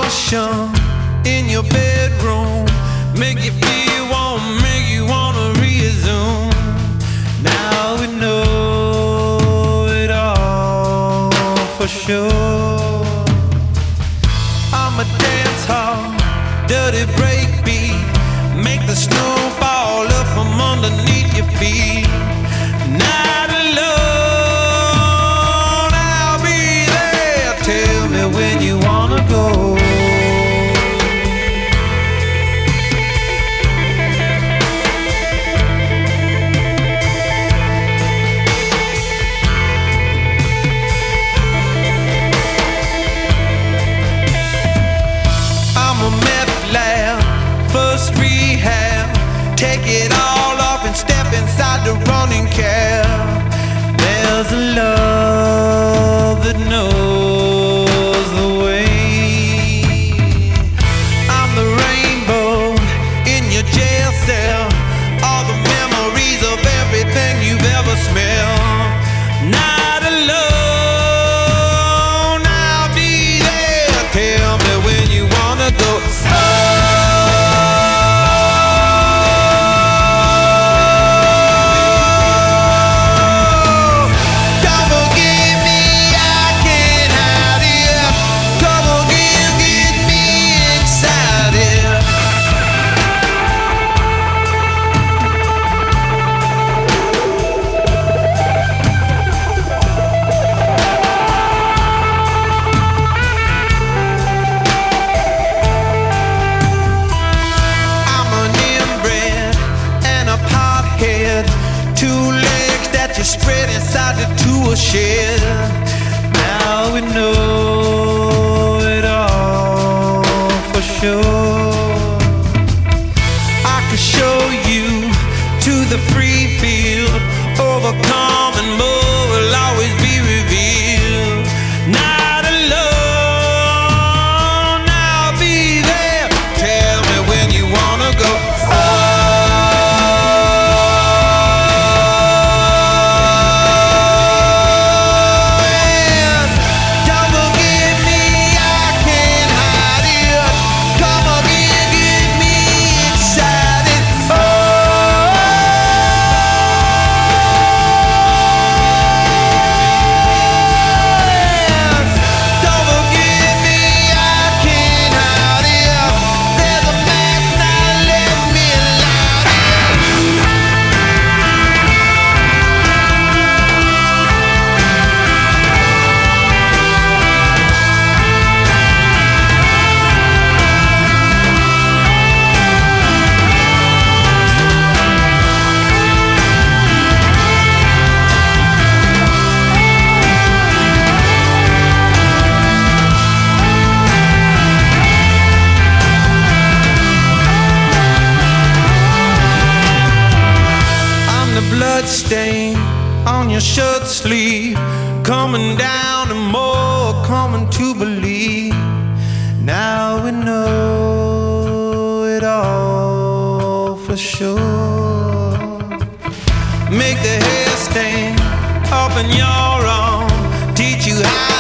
emotion in your bedroom, make you feel warm, make you wanna resume. Now we know it all for sure. I'm a dance hall, dirty breakbeat, make the snow fall up from underneath your feet. Not alone, I'll be there. Tell me when you wanna go. First rehab, take it all off and step inside the running cab. There's a love that knows the way. I'm the rainbow in your jail cell, all the memories of everything you've ever smelled. Not alone, I'll be there. Tell me when you wanna go. Two legs that you spread inside the tool shed. Now we know it all for sure. I could show you to the free field, overcome and more will always be revealed. Not alone, I'll be there. Tell me when you wanna go. Blood stain on your shirt sleeve, coming down and more coming to believe. Now we know it all for sure. Make the hair stain up in your arm, teach you how